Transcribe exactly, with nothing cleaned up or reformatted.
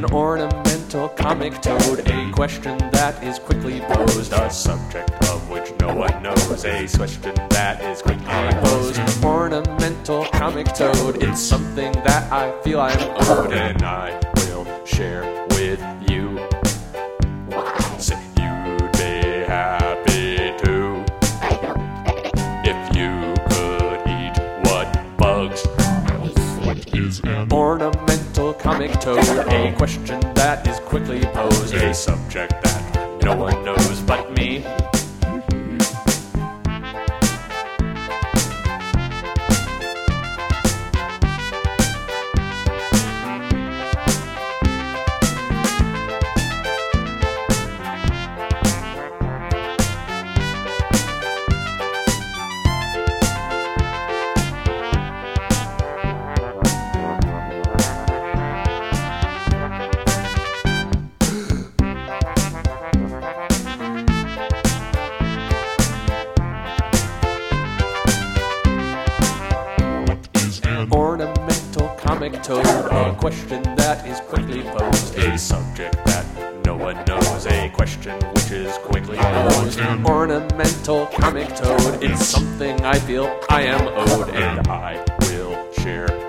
an ornamental comic toad? A question that is quickly posed, a subject of which no one knows. A question that is quickly posed. Ornamental comic toad. It's something that I feel I'm owed, and I will share with you. Say you'd be happy too if you could eat what bugs. What is an ornamental comic toad? A question that is quickly posed. A subject that no one knows but me. Ornamental comic toad, a question that is quickly posed. A subject that no one knows, a question which is quickly posed. Ornamental comic toad, it's something I feel I am owed, and I will share